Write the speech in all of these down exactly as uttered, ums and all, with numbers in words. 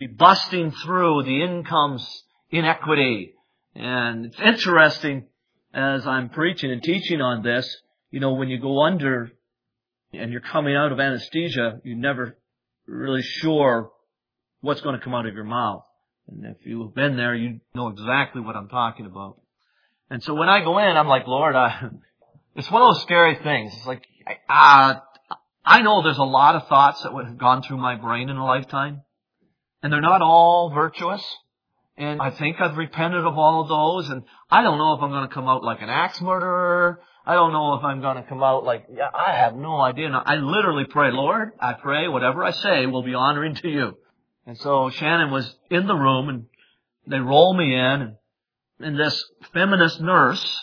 be busting through the incomes inequity. And it's interesting as I'm preaching and teaching on this, you know, when you go under and you're coming out of anesthesia, you're never really sure what's going to come out of your mouth. And if you've been there, you know exactly what I'm talking about. And so when I go in, I'm like, Lord, I, it's one of those scary things. It's like, uh, I know there's a lot of thoughts that would have gone through my brain in a lifetime. And they're not all virtuous. And I think I've repented of all of those. And I don't know if I'm going to come out like an axe murderer. I don't know if I'm going to come out like, yeah, I have no idea. Now, I literally pray, Lord, I pray whatever I say will be honoring to you. And so Shannon was in the room and they roll me in. And, and this feminist nurse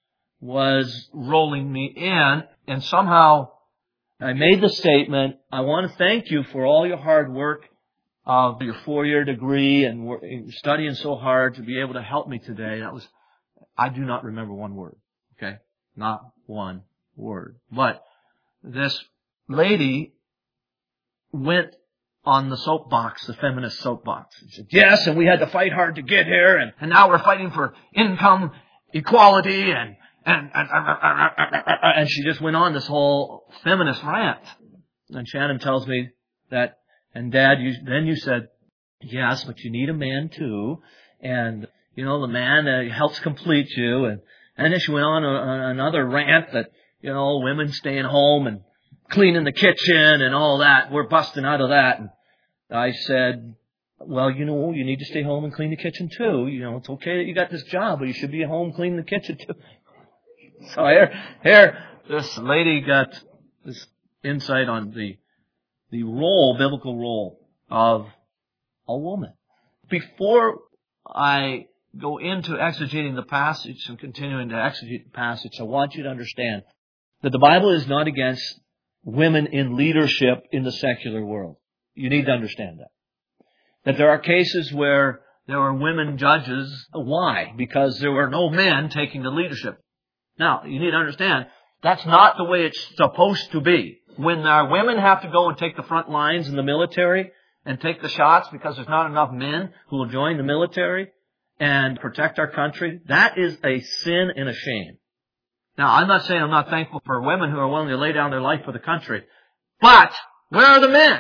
was rolling me in. And somehow I made the statement, I want to thank you for all your hard work of your four-year degree and studying so hard to be able to help me today. That was, I do not remember one word. Okay? Not one word. But this lady went on the soapbox, the feminist soapbox. She said, yes, and we had to fight hard to get here, and, and now we're fighting for income equality, and, and, and, and she just went on this whole feminist rant. And Shannon tells me that, and Dad, you, then you said, yes, but you need a man too, and, you know, the man uh, helps complete you, and, and then she went on a, a, another rant that, you know, women staying home and cleaning the kitchen and all that. We're busting out of that. And I said, well, you know, you need to stay home and clean the kitchen too. You know, it's okay that you got this job, but you should be at home cleaning the kitchen too. So here, here, this lady got this insight on the, the role, biblical role of a woman. Before I go into exegeting the passage and continuing to exegete the passage, I want you to understand that the Bible is not against women in leadership in the secular world. You need to understand that. That there are cases where there were women judges. Why? Because there were no men taking the leadership. Now, you need to understand, that's not the way it's supposed to be. When our women have to go and take the front lines in the military and take the shots because there's not enough men who will join the military and protect our country, that is a sin and a shame. Now, I'm not saying I'm not thankful for women who are willing to lay down their life for the country. But, where are the men?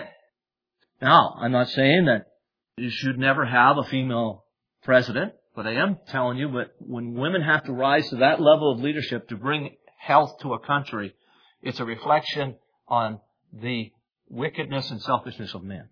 Now, I'm not saying that you should never have a female president, but I am telling you that when women have to rise to that level of leadership to bring health to a country, it's a reflection on the wickedness and selfishness of men.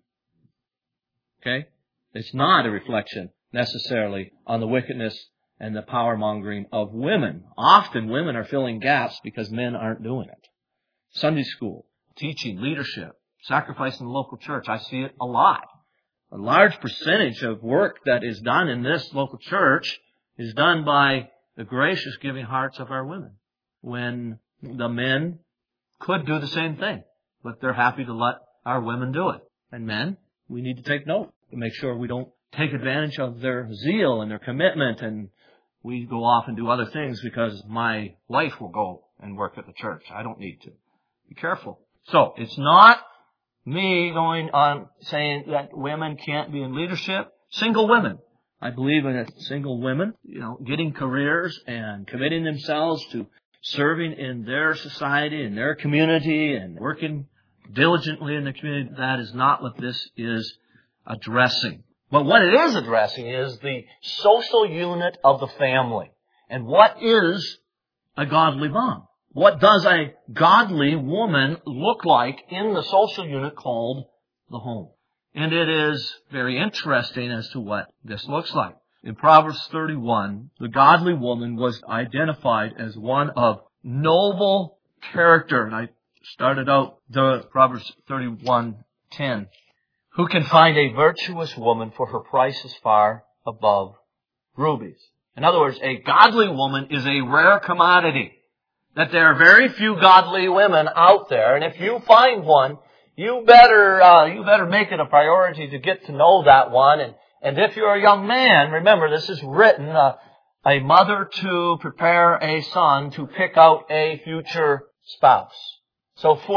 Okay? It's not a reflection necessarily on the wickedness and the power-mongering of women. Often women are filling gaps because men aren't doing it. Sunday school, teaching, leadership, sacrifice in the local church. I see it a lot. A large percentage of work that is done in this local church is done by the gracious giving hearts of our women. When the men could do the same thing, but they're happy to let our women do it. And men, we need to take note to make sure we don't take advantage of their zeal and their commitment, and we go off and do other things because my wife will go and work at the church. I don't need to. Be careful. So, it's not me going on saying that women can't be in leadership. Single women. I believe in single women, you know, getting careers and committing themselves to serving in their society, in their community, and working diligently in the community. That is not what this is addressing. But what it is addressing is the social unit of the family. And what is a godly mom? What does a godly woman look like in the social unit called the home? And it is very interesting as to what this looks like. In Proverbs thirty-one, the godly woman was identified as one of noble character. And I started out the Proverbs thirty-one ten. Who can find a virtuous woman, for her price is far above rubies? In other words, a godly woman is a rare commodity. That there are very few godly women out there, and if you find one, you better uh, you better make it a priority to get to know that one. And, and if you're a young man, remember this is written, uh, a mother to prepare a son to pick out a future spouse. So for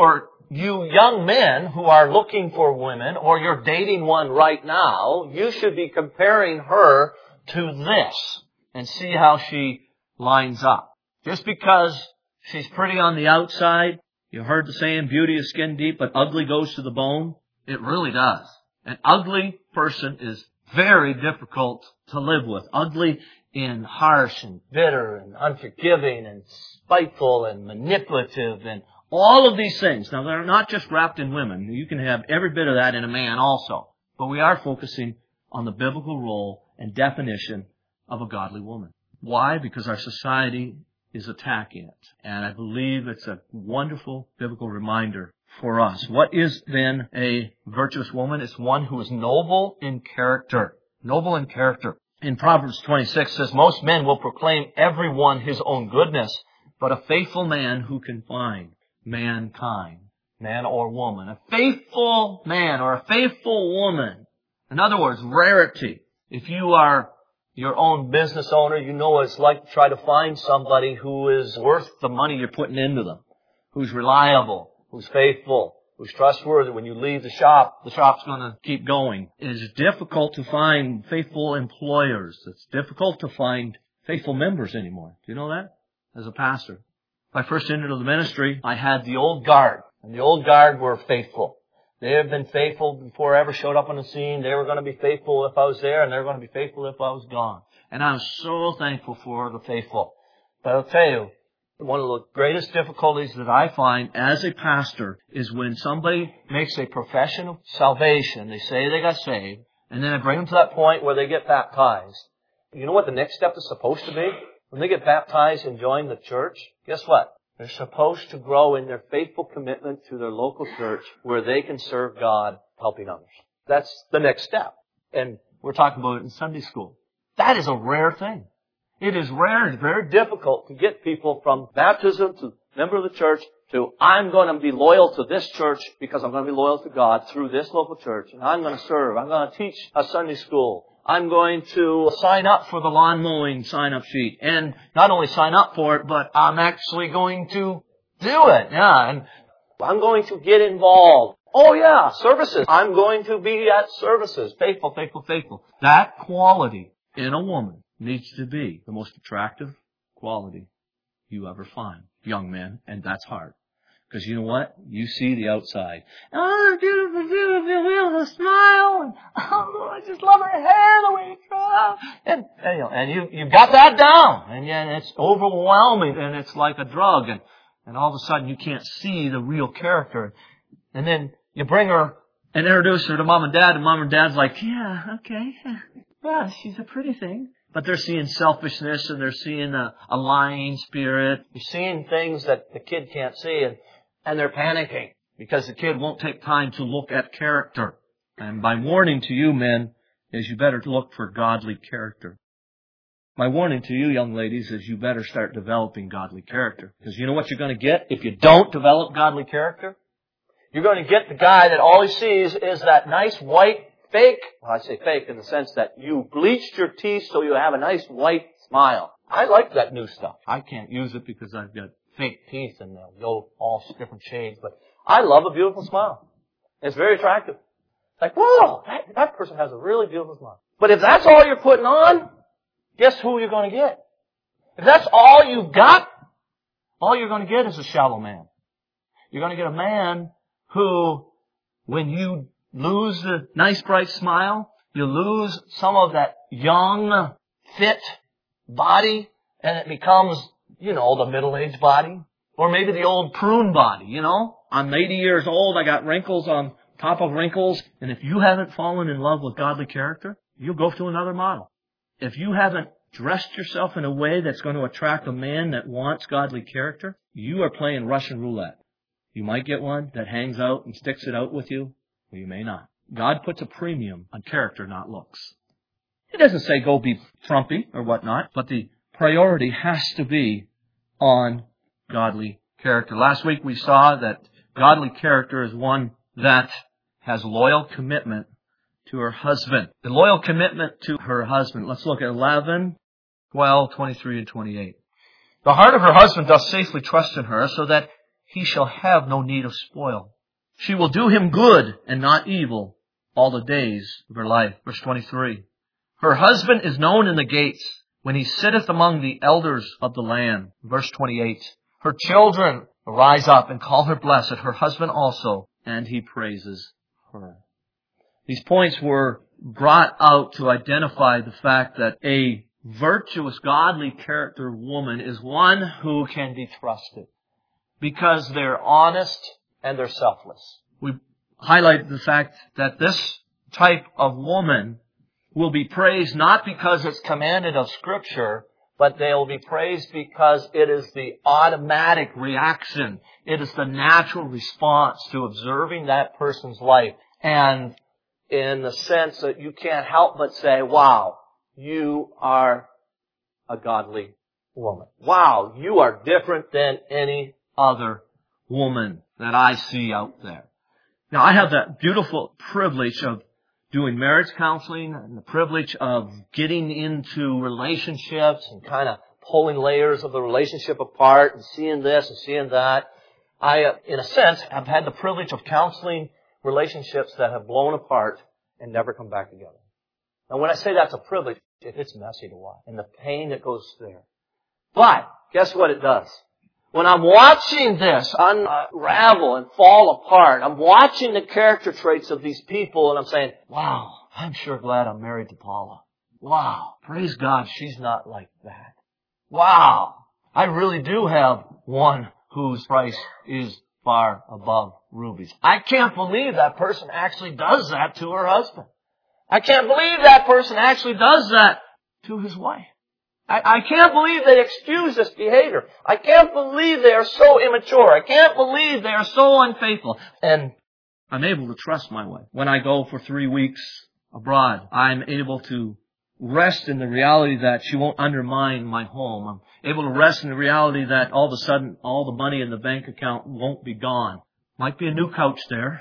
you young men who are looking for women, or you're dating one right now, you should be comparing her to this and see how she lines up. Just because she's pretty on the outside, you heard the saying, beauty is skin deep, but ugly goes to the bone. It really does. An ugly person is very difficult to live with. Ugly and harsh and bitter and unforgiving and spiteful and manipulative and all of these things. Now, they're not just wrapped in women. You can have every bit of that in a man also. But we are focusing on the biblical role and definition of a godly woman. Why? Because our society is attacking it. And I believe it's a wonderful biblical reminder for us. What is then a virtuous woman? It's one who is noble in character. Noble in character. In Proverbs twenty-six says, most men will proclaim everyone his own goodness, but a faithful man who can find mankind, man or woman. A faithful man or a faithful woman. In other words, rarity. If you are your own business owner, you know what it's like to try to find somebody who is worth the money you're putting into them, who's reliable, who's faithful, who's trustworthy. When you leave the shop, the shop's going to keep going. It is difficult to find faithful employers. It's difficult to find faithful members anymore. Do you know that? As a pastor. When I first entered the ministry, I had the old guard. And the old guard were faithful. They have been faithful before I ever showed up on the scene. They were going to be faithful if I was there, and they were going to be faithful if I was gone. And I'm so thankful for the faithful. But I'll tell you, one of the greatest difficulties that I find as a pastor is when somebody makes a profession of salvation. They say they got saved, and then I bring them to that point where they get baptized. You know what the next step is supposed to be? When they get baptized and join the church, guess what? They're supposed to grow in their faithful commitment to their local church where they can serve God helping others. That's the next step. And we're talking about it in Sunday school. That is a rare thing. It is rare and very difficult to get people from baptism to member of the church to I'm going to be loyal to this church because I'm going to be loyal to God through this local church. And I'm going to serve. I'm going to teach a Sunday school. I'm going to sign up for the lawn mowing sign-up sheet. And not only sign up for it, but I'm actually going to do it. Yeah, and I'm going to get involved. Oh yeah, services. I'm going to be at services. Faithful, faithful, faithful. That quality in a woman needs to be the most attractive quality you ever find, young men, and that's hard. Because you know what? You see the outside. Oh, beautiful, beautiful, beautiful smile. And, oh, I just love her hair, the way it draws. And, and, you know, and you, you've got that down. And yeah, it's overwhelming. And it's like a drug. And, and all of a sudden you can't see the real character. And then you bring her and introduce her to mom and dad. And mom and dad's like, yeah, okay. Yeah, she's a pretty thing. But they're seeing selfishness and they're seeing a, a lying spirit. You're seeing things that the kid can't see. And And they're panicking because the kid won't take time to look at character. And my warning to you, men, is you better look for godly character. My warning to you, young ladies, is you better start developing godly character. Because you know what you're going to get if you don't develop godly character? You're going to get the guy that all he sees is that nice white fake. Well, I say fake in the sense that you bleached your teeth so you have a nice white smile. I like that new stuff. I can't use it because I've got fake teeth and they'll go all different shades. But I love a beautiful smile. It's very attractive. Like, whoa, that, that person has a really beautiful smile. But if that's all you're putting on, guess who you're going to get? If that's all you've got, all you're going to get is a shallow man. You're going to get a man who, when you lose the nice bright smile, you lose some of that young, fit body, and it becomes, you know, the middle-aged body. Or maybe the old prune body, you know. I'm eighty years old, I got wrinkles on top of wrinkles. And if you haven't fallen in love with godly character, you'll go to another model. If you haven't dressed yourself in a way that's going to attract a man that wants godly character, you are playing Russian roulette. You might get one that hangs out and sticks it out with you, or you may not. God puts a premium on character, not looks. It doesn't say go be frumpy or whatnot, but the priority has to be on godly character. Last week we saw that godly character is one that has loyal commitment to her husband. The loyal commitment to her husband. Let's look at eleven, twelve, twenty-three, and twenty-eight. The heart of her husband doth safely trust in her, so that he shall have no need of spoil. She will do him good and not evil all the days of her life. Verse twenty-three. Her husband is known in the gates when he sitteth among the elders of the land. Verse twenty-eight. Her children rise up and call her blessed, her husband also, and he praises her. These points were brought out to identify the fact that a virtuous, godly character woman is one who can be trusted because they're honest and they're selfless. We highlight the fact that this type of woman will be praised not because it's commanded of Scripture, but they'll be praised because it is the automatic reaction. It is the natural response to observing that person's life. And in the sense that you can't help but say, wow, you are a godly woman. Wow, you are different than any other woman that I see out there. Now, I have that beautiful privilege of doing marriage counseling and the privilege of getting into relationships and kind of pulling layers of the relationship apart and seeing this and seeing that. I, in a sense, have had the privilege of counseling relationships that have blown apart and never come back together. Now, when I say that's a privilege, it's messy to watch and the pain that goes there. But guess what it does? When I'm watching this unravel and fall apart, I'm watching the character traits of these people and I'm saying, wow, I'm sure glad I'm married to Paula. Wow, praise God, she's not like that. Wow, I really do have one whose price is far above rubies. I can't believe that person actually does that to her husband. I can't believe that person actually does that to his wife. I, I can't believe they excuse this behavior. I can't believe they are so immature. I can't believe they are so unfaithful. And I'm able to trust my wife. When I go for three weeks abroad, I'm able to rest in the reality that she won't undermine my home. I'm able to rest in the reality that all of a sudden all the money in the bank account won't be gone. Might be a new couch there.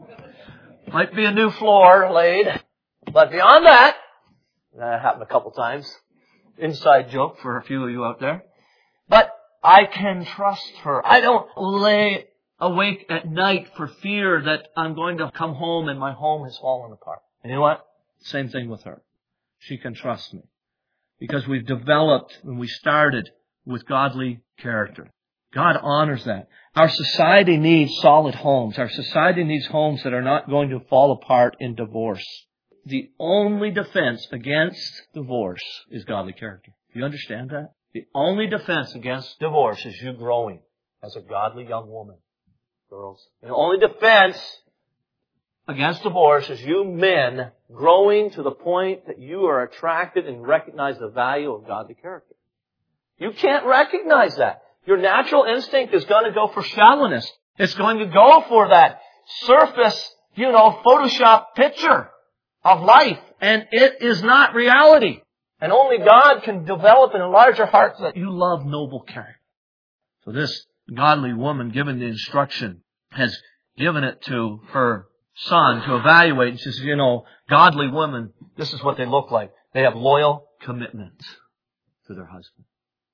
Might be a new floor laid. But beyond that, that happened a couple times. Inside joke for a few of you out there. But I can trust her. I don't lay awake at night for fear that I'm going to come home and my home has fallen apart. And you know what? Same thing with her. She can trust me. Because we've developed and we started with godly character. God honors that. Our society needs solid homes. Our society needs homes that are not going to fall apart in divorce. The only defense against divorce is godly character. Do you understand that? The only defense against divorce is you growing as a godly young woman, girls. The only defense against divorce is you men growing to the point that you are attracted and recognize the value of godly character. You can't recognize that. Your natural instinct is going to go for shallowness. It's going to go for that surface, you know, Photoshop picture of life, and it is not reality. And only God can develop in a larger heart that you love noble character. So this godly woman, given the instruction, has given it to her son to evaluate. And she says, you know, godly women, this is what they look like. They have loyal commitment to their husband.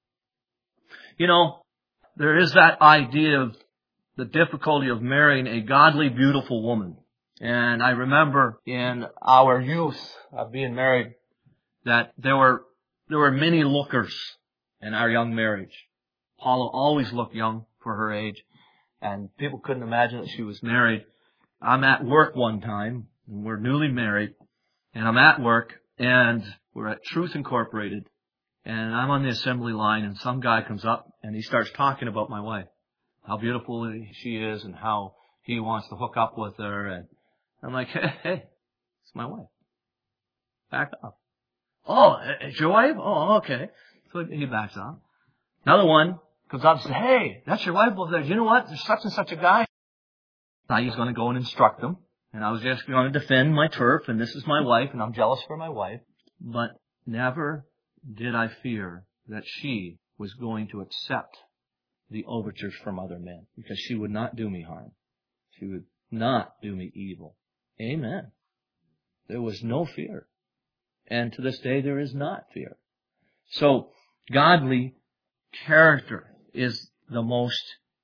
You know, there is that idea of the difficulty of marrying a godly, beautiful woman. And I remember in our youth of being married that there were there were many lookers in our young marriage. Paula always looked young for her age, and people couldn't imagine that she was married. I'm at work one time, and we're newly married, and I'm at work, and we're at Truth Incorporated, and I'm on the assembly line, and some guy comes up, and he starts talking about my wife, how beautiful she is, and how he wants to hook up with her, and I'm like, hey, hey, it's my wife. Back up. Oh, it's your wife? Oh, okay. So he backs up. Another one comes up and says, hey, that's your wife over there. You know what? There's such and such a guy. Now he's going to go and instruct them. And I was just going to defend my turf, and this is my wife, and I'm jealous for my wife. But never did I fear that she was going to accept the overtures from other men, because she would not do me harm. She would not do me evil. Amen. There was no fear. And to this day, there is not fear. So, godly character is the most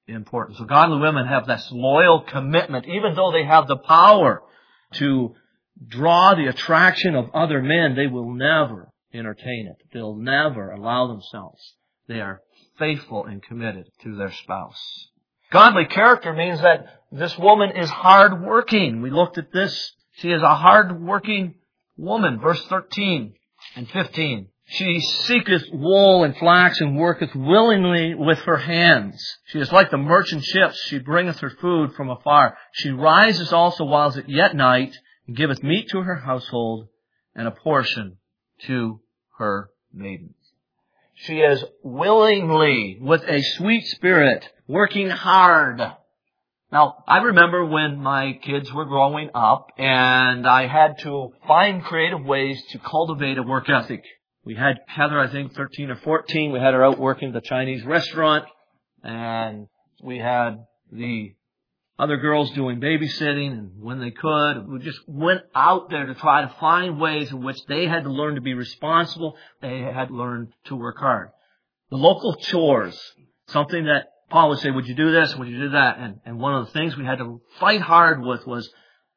important. So godly women have this loyal commitment, even though they have the power to draw the attraction of other men, they will never entertain it. They'll never allow themselves. They are faithful and committed to their spouse. Godly character means that this woman is hard-working. We looked at this. She is a hard-working woman. Verse thirteen and fifteen. She seeketh wool and flax and worketh willingly with her hands. She is like the merchant ships. She bringeth her food from afar. She rises also whiles it yet night, and giveth meat to her household, and a portion to her maidens. She is willingly, with a sweet spirit, working hard. Now, I remember when my kids were growing up, and I had to find creative ways to cultivate a work ethic. We had Heather, I think, thirteen or fourteen. We had her out working at the Chinese restaurant. And we had the other girls doing babysitting. And when they could, we just went out there to try to find ways in which they had to learn to be responsible. They had to learn to work hard. The local chores, something that Paul would say, would you do this? Would you do that? And, and one of the things we had to fight hard with was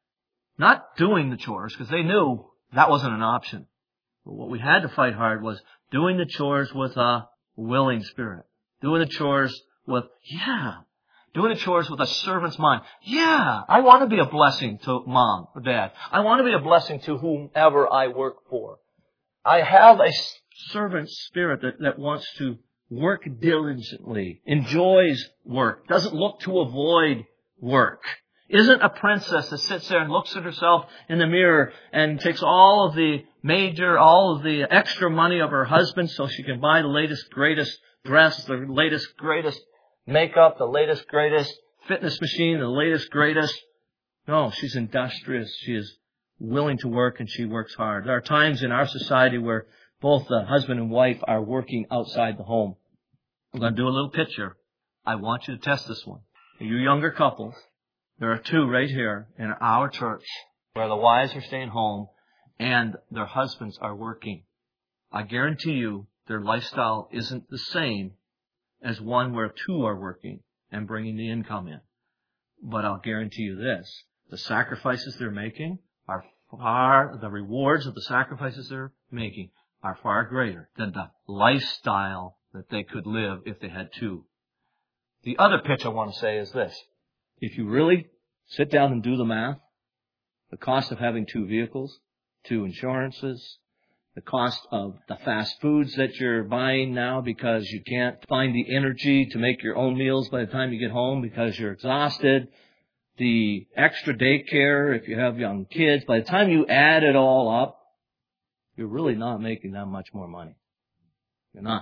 not doing the chores, because they knew that wasn't an option. But what we had to fight hard was doing the chores with a willing spirit. Doing the chores with, yeah. Doing the chores with a servant's mind. Yeah, I want to be a blessing to mom or dad. I want to be a blessing to whomever I work for. I have a servant spirit that, that wants to work diligently, enjoys work, doesn't look to avoid work. Isn't a princess that sits there and looks at herself in the mirror and takes all of the major, all of the extra money of her husband so she can buy the latest, greatest dress, the latest, greatest makeup, the latest, greatest fitness machine, the latest, greatest. No, she's industrious. She is willing to work and she works hard. There are times in our society where both the husband and wife are working outside the home. I'm going to do a little picture. I want you to test this one. You younger couples, there are two right here in our church where the wives are staying home and their husbands are working. I guarantee you their lifestyle isn't the same as one where two are working and bringing the income in. But I'll guarantee you this, the sacrifices they're making are far, the rewards of the sacrifices they're making are far greater than the lifestyle that they could live if they had two. The other pitch I want to say is this. If you really sit down and do the math, the cost of having two vehicles, two insurances, the cost of the fast foods that you're buying now because you can't find the energy to make your own meals by the time you get home because you're exhausted, the extra daycare if you have young kids, by the time you add it all up, you're really not making that much more money. You're not.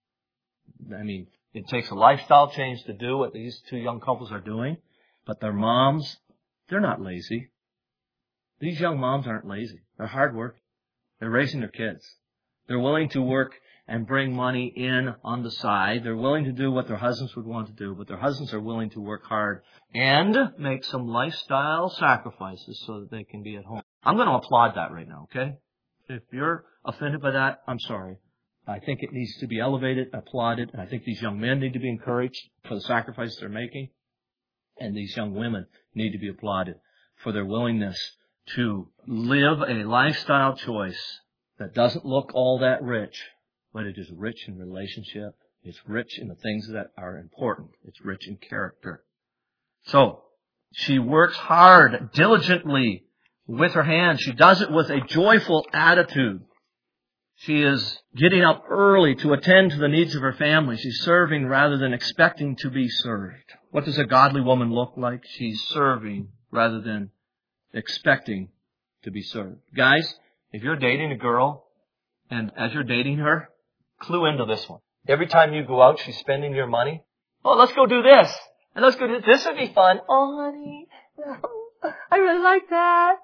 I mean, it takes a lifestyle change to do what these two young couples are doing. But their moms, they're not lazy. These young moms aren't lazy. They're hard work. They're raising their kids. They're willing to work and bring money in on the side. They're willing to do what their husbands would want to do, but their husbands are willing to work hard and make some lifestyle sacrifices so that they can be at home. I'm going to applaud that right now, okay? If you're offended by that, I'm sorry. I think it needs to be elevated, applauded, and I think these young men need to be encouraged for the sacrifices they're making. And these young women need to be applauded for their willingness to live a lifestyle choice that doesn't look all that rich, but it is rich in relationship. It's rich in the things that are important. It's rich in character. So, she works hard, diligently, with her hands. She does it with a joyful attitude. She is getting up early to attend to the needs of her family. She's serving rather than expecting to be served. What does a godly woman look like? She's serving rather than expecting to be served. Guys, if you're dating a girl, and as you're dating her, clue into this one. Every time you go out, she's spending your money. Oh, let's go do this. And let's go do this. This would be fun. Oh, honey, I really like that.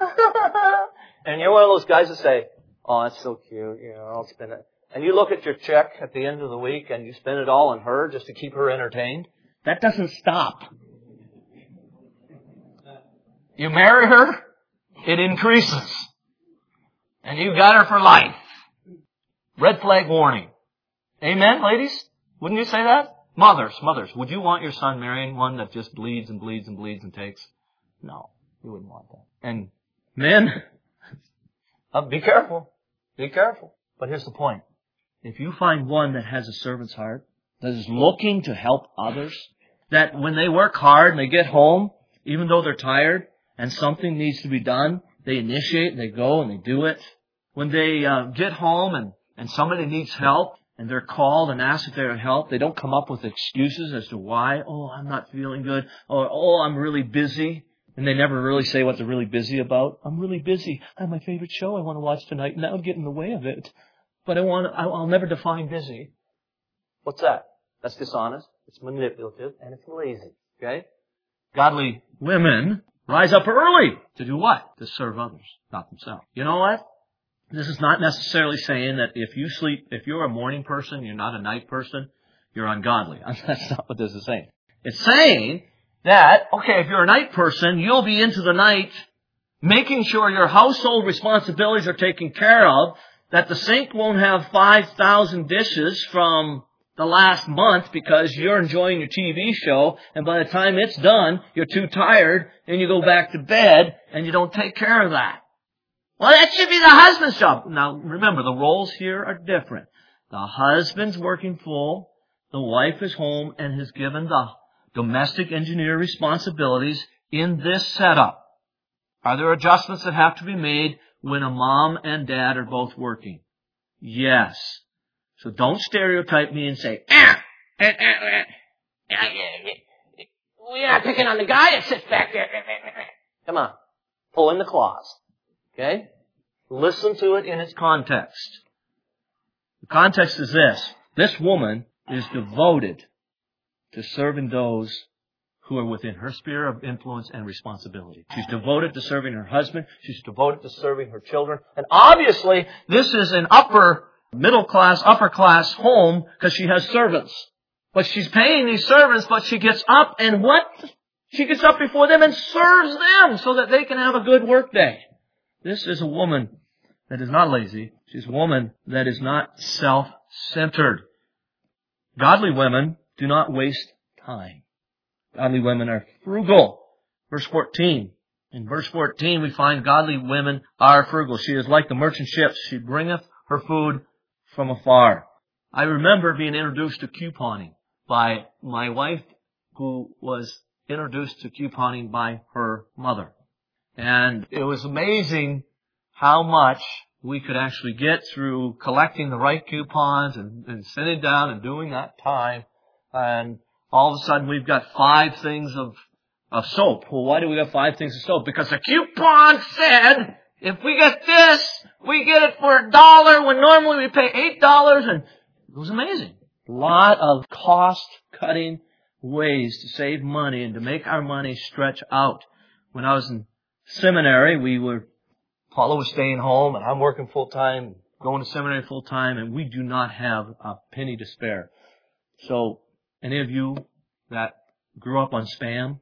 And you're one of those guys that say, oh, that's so cute. You know, I'll spend it. And you look at your check at the end of the week and you spend it all on her just to keep her entertained. That doesn't stop. You marry her, it increases. And you got her for life. Red flag warning. Amen, ladies? Wouldn't you say that? Mothers, mothers, would you want your son marrying one that just bleeds and bleeds and bleeds and takes? No, you wouldn't want that. And men, uh, be careful. Be careful. But here's the point. If you find one that has a servant's heart, that is looking to help others, that when they work hard and they get home, even though they're tired and something needs to be done, they initiate and they go and they do it. When they uh, get home and, and somebody needs help and they're called and asked if they're help, they don't come up with excuses as to why. Oh, I'm not feeling good. Or, oh, I'm really busy. And they never really say what they're really busy about. I'm really busy. I have my favorite show I want to watch tonight, and that would get in the way of it. But I want, I'll never define busy. What's that? That's dishonest. It's manipulative, and it's lazy. Okay? Godly women rise up early to do what? To serve others, not themselves. You know what? This is not necessarily saying that if you sleep, if you're a morning person, you're not a night person, you're ungodly. That's not what this is saying. It's saying that, okay, if you're a night person, you'll be into the night making sure your household responsibilities are taken care of, that the sink won't have five thousand dishes from the last month because you're enjoying your T V show, and by the time it's done, you're too tired, and you go back to bed, and you don't take care of that. Well, that should be the husband's job. Now, remember, the roles here are different. The husband's working full, the wife is home, and has given the domestic engineer responsibilities in this setup. Are there adjustments that have to be made when a mom and dad are both working? Yes. So don't stereotype me and say, ah, ah, ah, ah, ah, we're not picking on the guy that sits back there. Come on. Pull in the claws. Okay? Listen to it in its context. The context is this. This woman is devoted to serving those who are within her sphere of influence and responsibility. She's devoted to serving her husband. She's devoted to serving her children. And obviously, this is an upper, middle class, upper class home because she has servants. But she's paying these servants, but she gets up and what? She gets up before them and serves them so that they can have a good work day. This is a woman that is not lazy. She's a woman that is not self-centered. Godly women do not waste time. Godly women are frugal. Verse fourteen. In verse fourteen, we find godly women are frugal. She is like the merchant ships. She bringeth her food from afar. I remember being introduced to couponing by my wife, who was introduced to couponing by her mother. And it was amazing how much we could actually get through collecting the right coupons and, and sitting down and doing that time. And all of a sudden we've got five things of, of soap. Well, why do we have five things of soap? Because the coupon said, if we get this, we get it for a dollar when normally we pay eight dollars. And it was amazing. A lot of cost-cutting ways to save money and to make our money stretch out. When I was in seminary, we were, Paula was staying home and I'm working full-time, going to seminary full-time, and we do not have a penny to spare. So, any of you that grew up on Spam?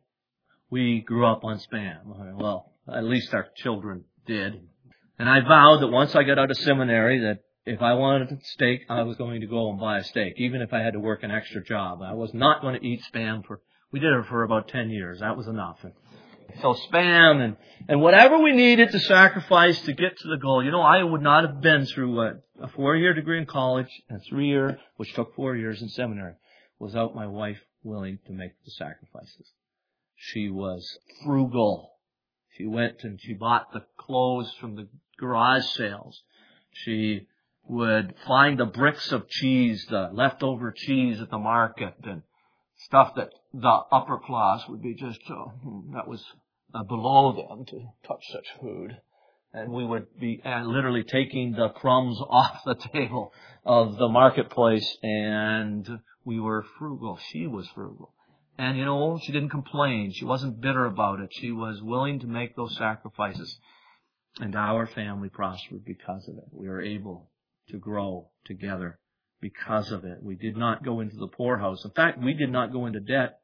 We grew up on Spam. Well, at least our children did. And I vowed that once I got out of seminary that if I wanted a steak, I was going to go and buy a steak, even if I had to work an extra job. I was not going to eat Spam for, we did it for about ten years. That was enough. And so Spam and, and whatever we needed to sacrifice to get to the goal. You know, I would not have been through a, a four-year degree in college and three-year, which took four years in seminary, without my wife willing to make the sacrifices. She was frugal. She went and she bought the clothes from the garage sales. She would find the bricks of cheese, the leftover cheese at the market, and stuff that the upper class would be just, oh, that was uh, below them to touch such food. And we would be uh, literally taking the crumbs off the table of the marketplace, and we were frugal. She was frugal. And, you know, she didn't complain. She wasn't bitter about it. She was willing to make those sacrifices. And our family prospered because of it. We were able to grow together because of it. We did not go into the poorhouse. In fact, we did not go into debt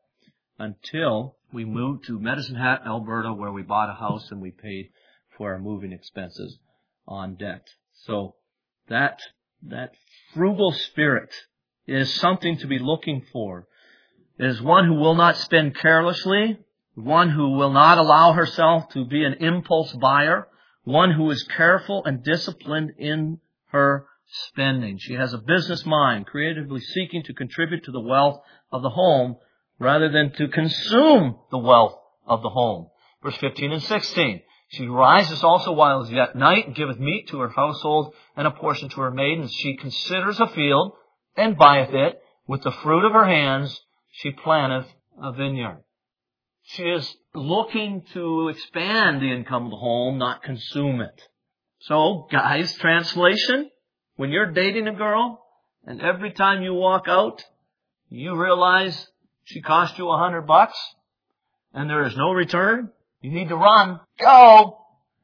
until we moved to Medicine Hat, Alberta, where we bought a house and we paid for our moving expenses on debt. So that, that frugal spirit is something to be looking for. is one who will not spend carelessly, one who will not allow herself to be an impulse buyer, one who is careful and disciplined in her spending. She has a business mind, creatively seeking to contribute to the wealth of the home rather than to consume the wealth of the home. Verse fifteen and sixteen. She rises also while it is yet night, and giveth meat to her household and a portion to her maidens. She considers a field, and buyeth it. With the fruit of her hands she planteth a vineyard. She is looking to expand the income of the home, not consume it. So, guys, translation, when you're dating a girl, and every time you walk out, you realize she cost you a hundred bucks, and there is no return, you need to run. Go!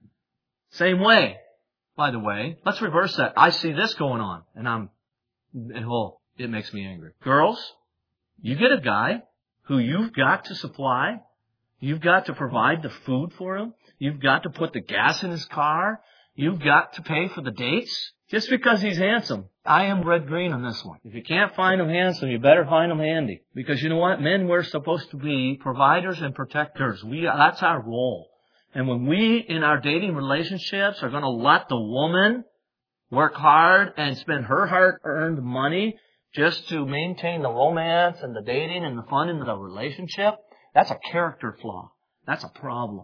Same way. By the way, let's reverse that. I see this going on, and I'm, and oh, it makes me angry. Girls, you get a guy who you've got to supply. You've got to provide the food for him. You've got to put the gas in his car. You've got to pay for the dates. Just because he's handsome. I am red-green on this one. If you can't find him handsome, you better find him handy. Because you know what? Men, we're supposed to be providers and protectors. We, that's our role. And when we, in our dating relationships, are going to let the woman work hard and spend her hard-earned money just to maintain the romance and the dating and the fun in the relationship, that's a character flaw. That's a problem.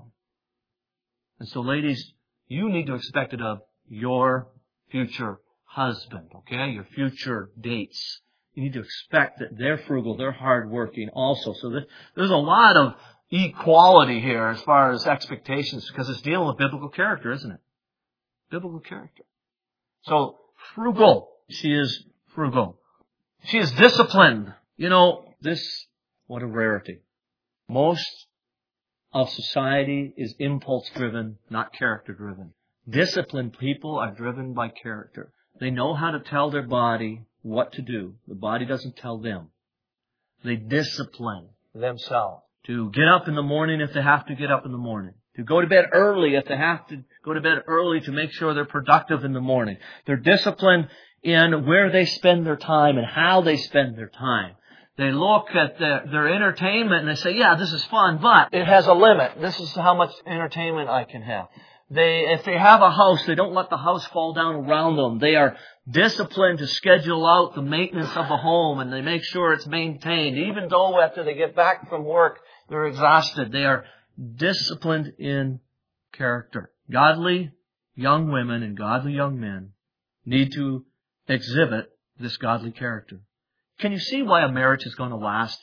And so, ladies, you need to expect it of your future husband, okay? Your future dates. You need to expect that they're frugal, they're hardworking also. So there's a lot of equality here as far as expectations, because it's dealing with biblical character, isn't it? Biblical character. So, frugal. She is frugal. She is disciplined. You know, this, what a rarity. Most of society is impulse-driven, not character-driven. Disciplined people are driven by character. They know how to tell their body what to do. The body doesn't tell them. They discipline themselves to get up in the morning if they have to get up in the morning. To go to bed early if they have to go to bed early to make sure they're productive in the morning. They're disciplined in where they spend their time and how they spend their time. They look at their, their entertainment and they say, yeah, this is fun, but it has a limit. This is how much entertainment I can have. They, if they have a house, they don't let the house fall down around them. They are disciplined to schedule out the maintenance of the home, and they make sure it's maintained. Even though after they get back from work, they're exhausted. They are disciplined in character. Godly young women and godly young men need to exhibit this godly character. Can you see why a marriage is going to last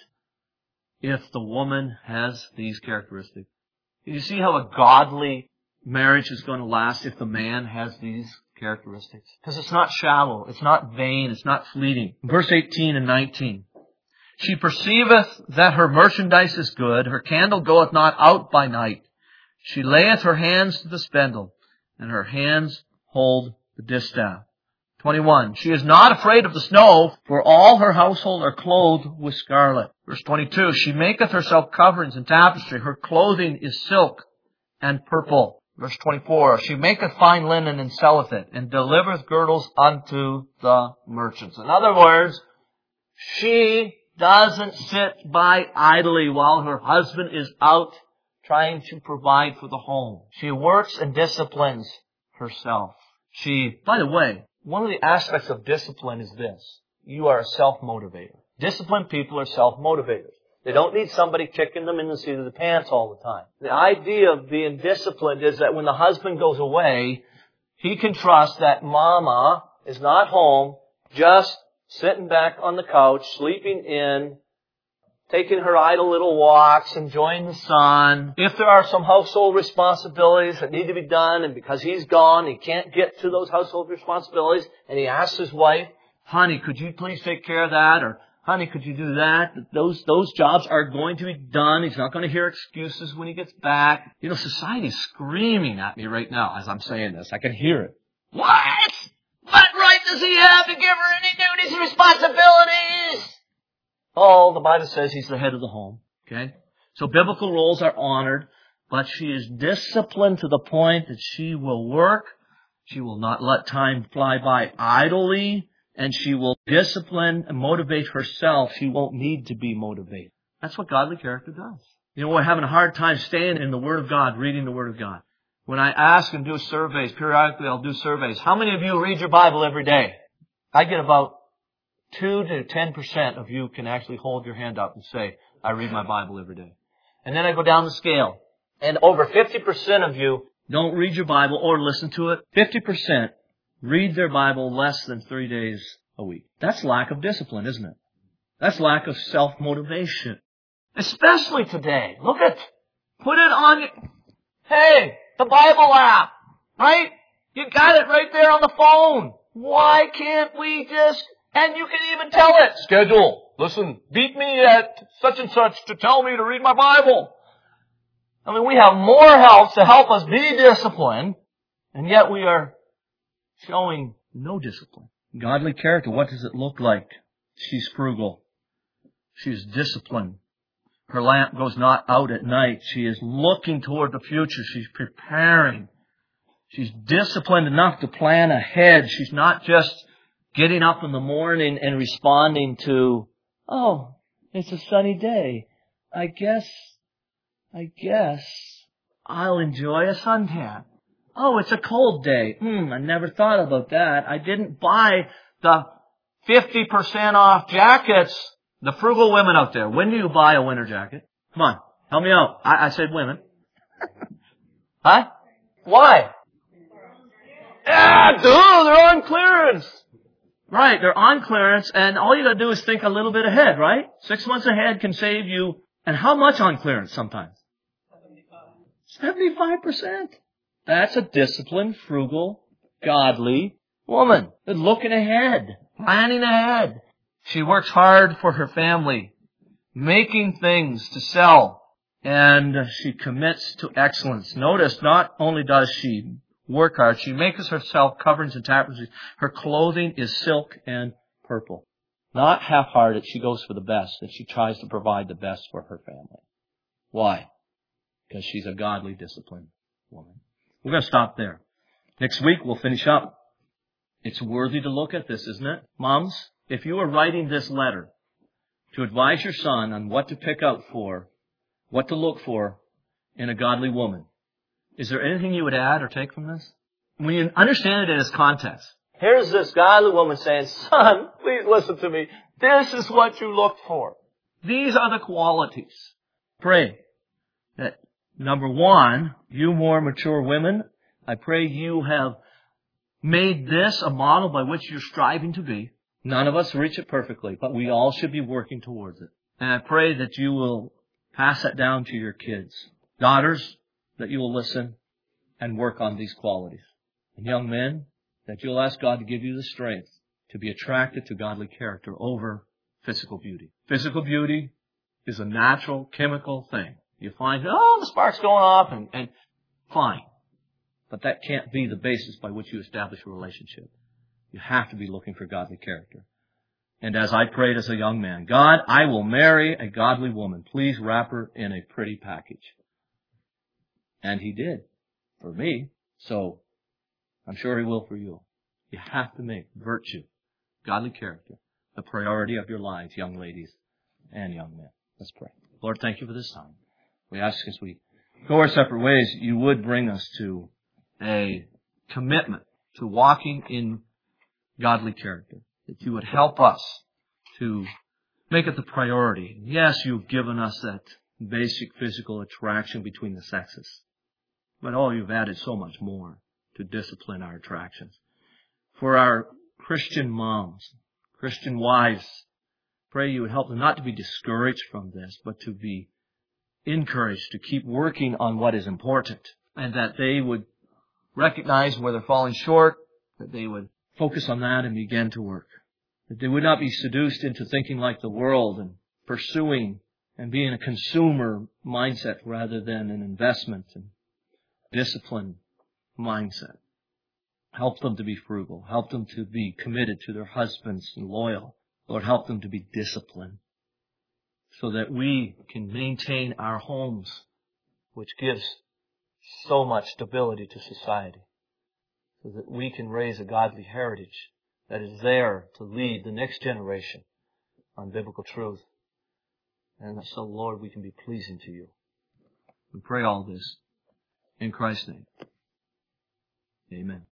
if the woman has these characteristics? Can you see how a godly marriage is going to last if the man has these characteristics? Because it's not shallow, it's not vain, it's not fleeting. Verse eighteen and nineteen. She perceiveth that her merchandise is good, her candle goeth not out by night. She layeth her hands to the spindle, and her hands hold the distaff. twenty-one. She is not afraid of the snow, for all her household are clothed with scarlet. Verse twenty-two. She maketh herself coverings and tapestry, her clothing is silk and purple. Verse twenty-four, she maketh fine linen and selleth it, and delivereth girdles unto the merchants. In other words, she doesn't sit by idly while her husband is out trying to provide for the home. She works and disciplines herself. She, by the way, one of the aspects of discipline is this. You are a self-motivator. Disciplined people are self-motivators. They don't need somebody kicking them in the seat of the pants all the time. The idea of being disciplined is that when the husband goes away, he can trust that mama is not home, just sitting back on the couch, sleeping in, taking her idle little walks, enjoying the sun. If there are some household responsibilities that need to be done, and because he's gone, he can't get to those household responsibilities, and he asks his wife, honey, could you please take care of that? Or, honey, could you do that? Those, those jobs are going to be done. He's not going to hear excuses when he gets back. You know, society's screaming at me right now as I'm saying this. I can hear it. What? What right does he have to give her any duties and responsibilities? Oh, the Bible says he's the head of the home. Okay? So biblical roles are honored, but she is disciplined to the point that she will work. She will not let time fly by idly. And she will discipline and motivate herself. She won't need to be motivated. That's what godly character does. You know, we're having a hard time staying in the Word of God, reading the Word of God. When I ask and do surveys, periodically I'll do surveys. How many of you read your Bible every day? I get about two to ten percent of you can actually hold your hand up and say, I read my Bible every day. And then I go down the scale. And over fifty percent of you don't read your Bible or listen to it. fifty percent read their Bible less than three days a week. That's lack of discipline, isn't it? That's lack of self-motivation. Especially today. Look at, put it on, hey, the Bible app, right? You got it right there on the phone. Why can't we just, and you can even tell it, schedule, listen, beat me at such and such to tell me to read my Bible. I mean, we have more help to help us be disciplined, and yet we are showing no discipline. Godly character, what does it look like? She's frugal. She's disciplined. Her lamp goes not out at night. She is looking toward the future. She's preparing. She's disciplined enough to plan ahead. She's not just getting up in the morning and responding to, oh, it's a sunny day. I guess, I guess I'll enjoy a suntan. Oh, it's a cold day. Hmm, I never thought about that. I didn't buy the fifty percent off jackets. The frugal women out there, when do you buy a winter jacket? Come on, help me out. I, I said women. Huh? Why? Yeah, dude, they're on clearance. Right, they're on clearance, and all you gotta do is think a little bit ahead, right? Six months ahead can save you, and how much on clearance sometimes? seventy-five percent. That's a disciplined, frugal, godly woman. They're looking ahead, planning ahead. She works hard for her family, making things to sell, and she commits to excellence. Notice, not only does she work hard, she makes herself coverings and tapestries. Her clothing is silk and purple. Not half-hearted, she goes for the best, and she tries to provide the best for her family. Why? Because she's a godly, disciplined woman. We're going to stop there. Next week, we'll finish up. It's worthy to look at this, isn't it? Moms, if you are writing this letter to advise your son on what to pick out for, what to look for in a godly woman, is there anything you would add or take from this? When you understand it in its context, here's this godly woman saying, son, please listen to me. This is what you look for. These are the qualities. Pray that, number one, you more mature women, I pray you have made this a model by which you're striving to be. None of us reach it perfectly, but we all should be working towards it. And I pray that you will pass that down to your kids. Daughters, that you will listen and work on these qualities. And young men, that you'll ask God to give you the strength to be attracted to godly character over physical beauty. Physical beauty is a natural, chemical thing. You find, oh, the spark's going off, and, and fine. But that can't be the basis by which you establish a relationship. You have to be looking for godly character. And as I prayed as a young man, God, I will marry a godly woman. Please wrap her in a pretty package. And He did for me. So I'm sure He will for you. You have to make virtue, godly character, the priority of your lives, young ladies and young men. Let's pray. Lord, thank you for this time. We ask as we go our separate ways, you would bring us to a commitment to walking in godly character, that you would help us to make it the priority. Yes, you've given us that basic physical attraction between the sexes, but oh, you've added so much more to discipline our attractions. For our Christian moms, Christian wives, pray you would help them not to be discouraged from this, but to be encouraged to keep working on what is important, and that they would recognize where they're falling short, that they would focus on that and begin to work. That they would not be seduced into thinking like the world and pursuing and being a consumer mindset rather than an investment and discipline mindset. Help them to be frugal. Help them to be committed to their husbands and loyal. Lord, help them to be disciplined so that we can maintain our homes, which gives so much stability to society, so that we can raise a godly heritage that is there to lead the next generation on biblical truth. And so, Lord, we can be pleasing to you. We pray all this in Christ's name. Amen.